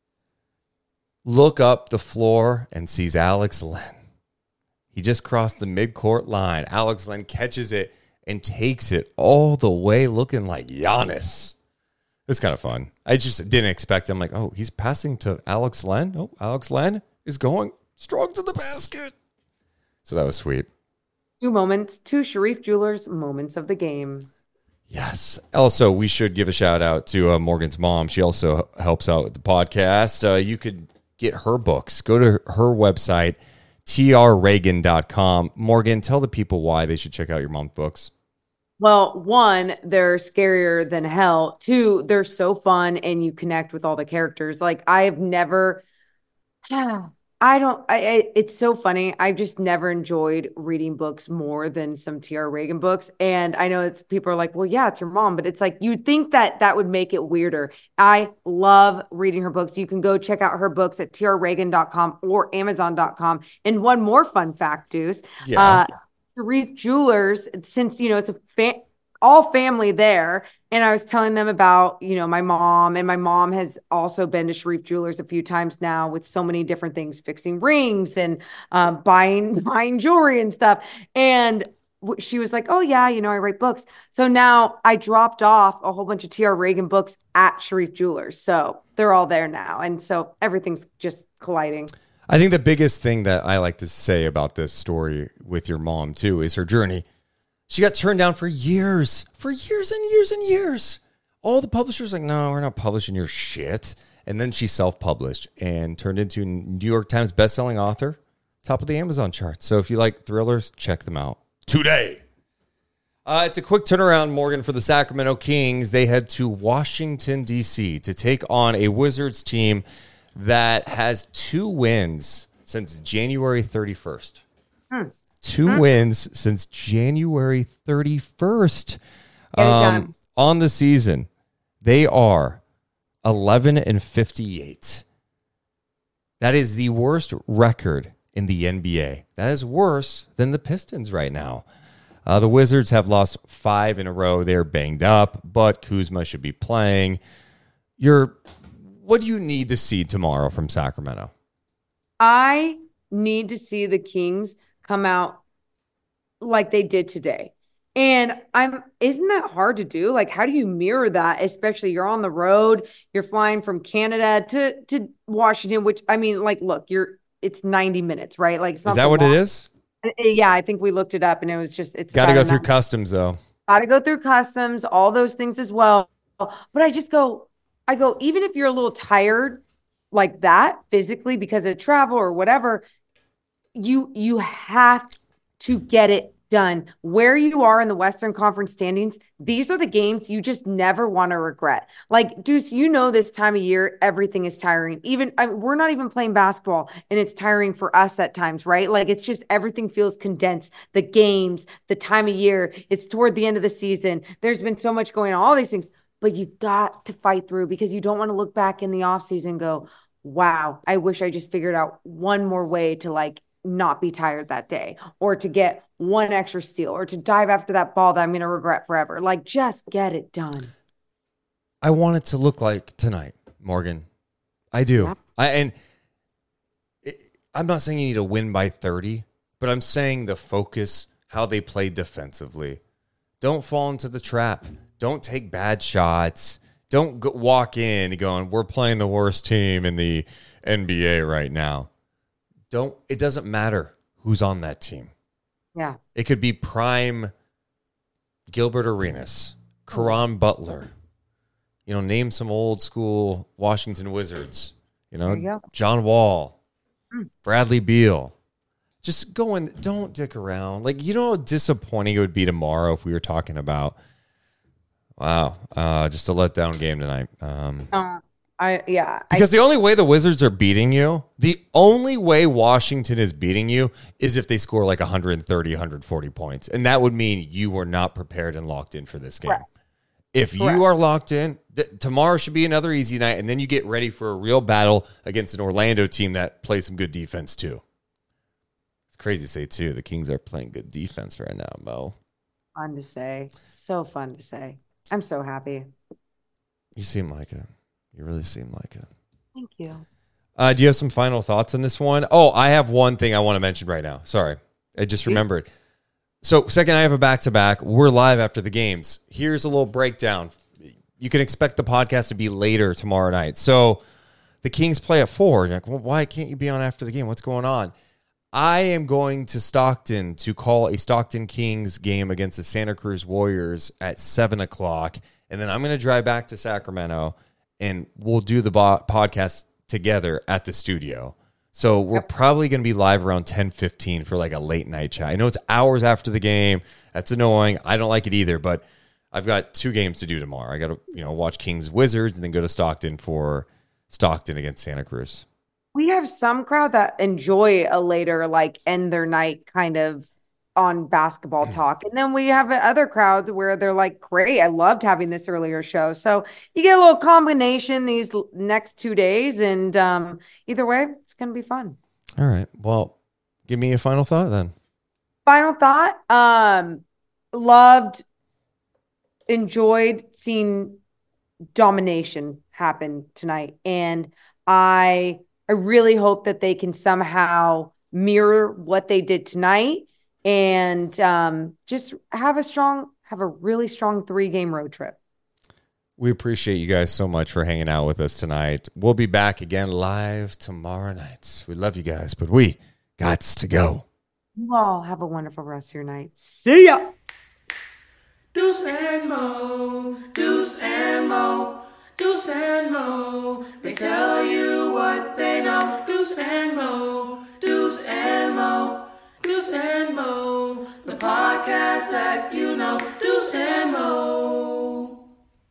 look up the floor and sees Alex Len. He just crossed the midcourt line. Alex Len catches it and takes it all the way looking like Giannis. It's kind of fun. I just didn't expect. I'm like, oh, he's passing to Alex Len. Oh, Alex Len is going strong to the basket. So that was sweet. Two moments, two Sharif Jewelers moments of the game. Yes. Also, we should give a shout out to uh, Morgan's mom. She also helps out with the podcast. Uh, you could get her books. Go to her website, T R Reagan dot com. Morgan, tell the people why they should check out your mom's books. Well, one, they're scarier than hell. Two, they're so fun and you connect with all the characters. Like I've never, I don't, I, I it's so funny. I've just never enjoyed reading books more than some T R Reagan books. And I know it's people are like, well, yeah, it's your mom, but it's like, you'd think that that would make it weirder. I love reading her books. You can go check out her books at T R Reagan dot com or Amazon dot com. And one more fun fact, Deuce. Yeah. Uh, Sharif Jewelers, since, you know, it's a fa- all family there. And I was telling them about, you know, my mom, and my mom has also been to Sharif Jewelers a few times now with so many different things, fixing rings and um, buying, buying jewelry and stuff. And w- she was like, oh yeah, you know, I write books. So now I dropped off a whole bunch of T R Reagan books at Sharif Jewelers. So they're all there now. And so everything's just colliding. I think the biggest thing that I like to say about this story with your mom, too, is her journey. She got turned down for years, for years and years and years. All the publishers were like, no, we're not publishing your shit. And then she self-published and turned into a New York Times bestselling author, top of the Amazon charts. So if you like thrillers, check them out today. Uh, it's a quick turnaround, Morgan, for the Sacramento Kings. They head to Washington, D C to take on a Wizards team that has two wins since January thirty-first. Hmm. Two Hmm. wins since January thirty-first. Get it Um, done. on the season, they are eleven and fifty-eight. That is the worst record in the N B A. That is worse than the Pistons right now. Uh, the Wizards have lost five in a row. They're banged up, but Kuzma should be playing. You're, what do you need to see tomorrow from Sacramento? I need to see the Kings come out like they did today. And I'm, isn't that hard to do? Like, how do you mirror that? Especially you're on the road, you're flying from Canada to, to Washington, which I mean, like, look, you're, it's ninety minutes, right? Like, it's not Is that the what long- it is? Yeah, I think we looked it up and it was just, it's Got to about go an through hour. customs, though. Got to go through customs, all those things as well. But I just go, I go, even if you're a little tired like that physically because of travel or whatever, you you have to get it done. Where you are in the Western Conference standings, these are the games you just never want to regret. Like, Deuce, you know, this time of year, everything is tiring. Even I mean, we're not even playing basketball and it's tiring for us at times, right? Like, it's just everything feels condensed. The games, the time of year, it's toward the end of the season. There's been so much going on, all these things. but you got to fight through because you don't want to look back in the offseason and go, wow, I wish I just figured out one more way to like not be tired that day, or to get one extra steal, or to dive after that ball that I'm going to regret forever. Like, just get it done. I want it to look like tonight, Morgan. I do. Yeah. I and it, I'm not saying you need to win by thirty, but I'm saying the focus, how they play defensively. Don't fall into the trap. Don't take bad shots. Don't go, walk in going, we're playing the worst team in the N B A right now. Don't. It doesn't matter who's on that team. Yeah. It could be prime Gilbert Arenas, Caron Butler. You know, name some old school Washington Wizards. You know, you John Wall, mm. Bradley Beal. Just go and don't dick around. Like, you know how disappointing it would be tomorrow if we were talking about, wow, uh, just a letdown game tonight. Um, uh, I yeah. Because I, the only way the Wizards are beating you, the only way Washington is beating you is if they score like one thirty, one forty points. And that would mean you were not prepared and locked in for this game. Correct. If you Correct. are locked in, th- tomorrow should be another easy night, and then you get ready for a real battle against an Orlando team that plays some good defense too. It's crazy to say too. The Kings are playing good defense right now, Mo. Fun to say. So fun to say. I'm so happy. You seem like it. You really seem like it. Thank you. Uh, do you have some final thoughts on this one? Oh, I have one thing I want to mention right now. Sorry. I just remembered. So, second, I have a back-to-back. We're live after the games. Here's a little breakdown. You can expect the podcast to be later tomorrow night. So, the Kings play at four. You're like, well, why can't you be on after the game? What's going on? I am going to Stockton to call a Stockton Kings game against the Santa Cruz Warriors at seven o'clock. And then I'm going to drive back to Sacramento, and we'll do the bo- podcast together at the studio. So we're yep. probably going to be live around ten fifteen for like a late night chat. I know it's hours after the game. That's annoying. I don't like it either, but I've got two games to do tomorrow. I got to, you know, watch Kings Wizards and then go to Stockton for Stockton against Santa Cruz. We have some crowd that enjoy a later, like, end their night kind of on basketball talk. And then we have other crowds where they're like, great, I loved having this earlier show. So you get a little combination these next two days. And um, either way, it's going to be fun. All right. Well, give me a final thought then. Final thought. Um, loved, enjoyed seeing domination happen tonight. And I, I really hope that they can somehow mirror what they did tonight and um, just have a strong, have a really strong three-game road trip. We appreciate you guys so much for hanging out with us tonight. We'll be back again live tomorrow night. We love you guys, but we gots to go. You all have a wonderful rest of your night. See ya! Deuce and Mo, Deuce and Mo, Deuce and Mo. They tell you what they know. Deuce and Mo, Deuce and Mo. Deuce and Mo, the podcast that you know. Deuce and Mo.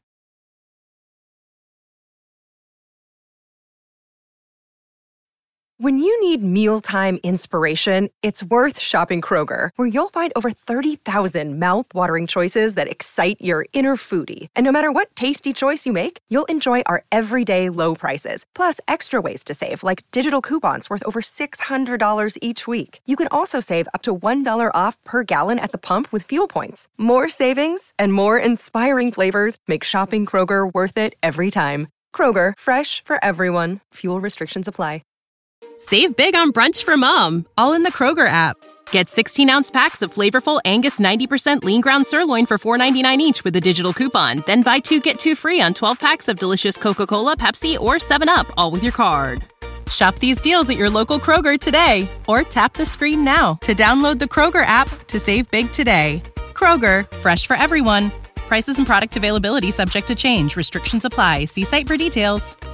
When you need mealtime inspiration, it's worth shopping Kroger, where you'll find over thirty thousand mouth-watering choices that excite your inner foodie. And no matter what tasty choice you make, you'll enjoy our everyday low prices, plus extra ways to save, like digital coupons worth over six hundred dollars each week. You can also save up to one dollar off per gallon at the pump with fuel points. More savings and more inspiring flavors make shopping Kroger worth it every time. Kroger, fresh for everyone. Fuel restrictions apply. Save big on brunch for mom, all in the Kroger app. Get sixteen-ounce packs of flavorful Angus ninety percent lean ground sirloin for four ninety-nine each with a digital coupon. Then buy two, get two free on twelve packs of delicious Coca-Cola, Pepsi, or seven up, all with your card. Shop these deals at your local Kroger today, or tap the screen now to download the Kroger app to save big today. Kroger, fresh for everyone. Prices and product availability subject to change. Restrictions apply. See site for details.